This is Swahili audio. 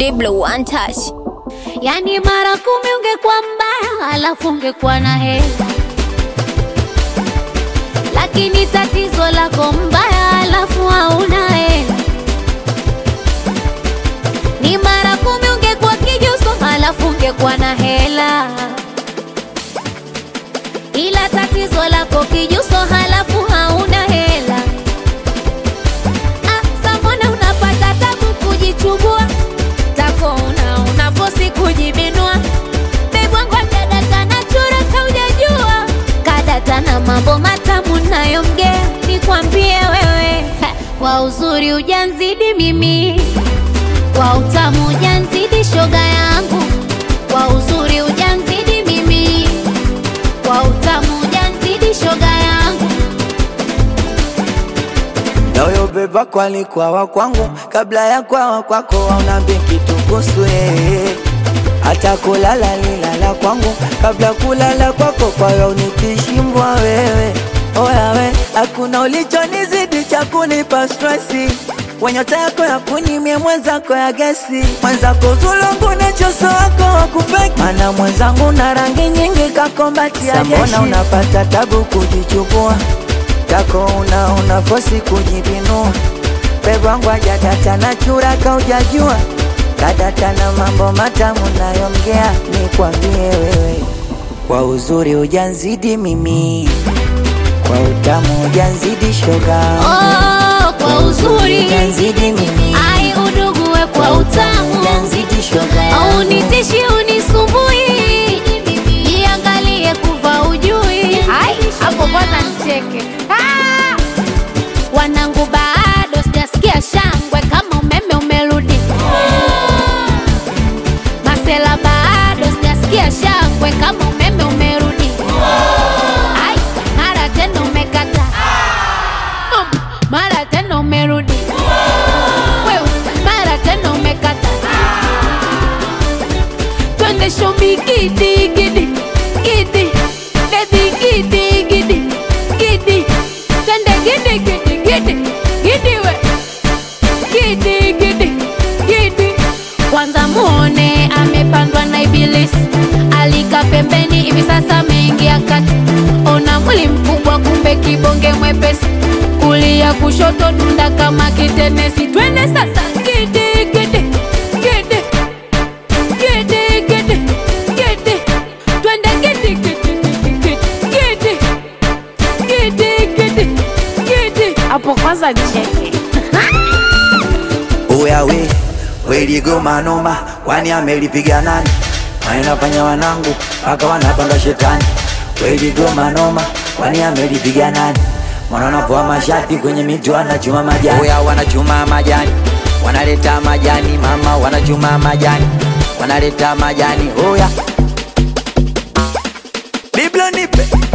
Diblo one touch. Yani mara 10 ungekuwa mbaya, alafu ungekuwa na hela. Lakini tatizo lako mbaya, alafu hauna hela. Ni mara 10 ungekuwa kijuso, alafu ungekuwa na hela. Ila tatizo lako kijuso, halafu hauna hela. Samona unapata tabu kujichubua, tako unafosi kujibinua. Babe wangu kadata na chura kaujajua, kadata na mambo matamu nayomgea. Nikwambie wewe, kwa uzuri ujanzidi mimi, kwa utamu ujanzidi shoga yangu. Kwa uzuri ujanzidi mimi, kwa utamu ujanzidi shoga yangu. Na huyo beba kwa alikuwa wa kwangu, kabla ya kwa kwako haunambi kitu kuhusu yeye. Hata kulala lilala kwangu, kabla kulala kwako kwa hiyo unikishimbwa wewe. Oya we, hakuna ulichonizidi cha kunipa stressi. Wenyota yako ya kunimie mwenzako ya gesi. Mwenzako zulungu nechoso wako wakupeki, mana mwenzangu na rangi nyingi kakombati ya jeshi. Sambona unapata tabu kujichukua, tako unafosi kujibinua. Bebe wangu ajadata na chura kaujajua, kadata na mambo matamu nayomgea. Nikwambie wewe, kwa uzuri ujanzidi mimi, kwa utamu ujanzidi shoga. Kwa uzuri ujanzidi mimi, ai udugu we kwa utamu ujanzidi shoga. Au nitishi unisumbui, jiangalie kuva ujui. Ai, hapo kwanza nicheke. Wanangu bado sijasikia shangwe kama umeme umerudi. Masela bado sijasikia shangwe kama umeme umerudi. Ai, mara tena umekata, mara tena umerudi. Wewe, mara tena umekata. Twende shomi gidi gidi gidi, baby gidi gidi gidi. Twende gidi gidi gidi gidi we, gidi gidi gidi. Kwanza muone amepandwa na ibilisi, alika pembeni hivi sasa ameingia kati. Ona mwili mkubwa kumbe kibonge mwepesi, kulia kushoto dunda kama kitenesi. Twende sasa gidi gidi gidi gidi gidi gidi. Twende gidi gidi gidi gidi gidi gidi gidi. Hapo kwanza cheke. Oya we ligoma noma, kwani amelipiga nani? Wanafanya wanangu paka wanapanga shetani. We ligoma noma, kwani amelipiga nani? Wanapoa mashati kwenye miti wanachuma majani. Oya wanachuma majani, wanaleta majani mama, wanachuma majani, wanaleta majani. Oya Biblo nipe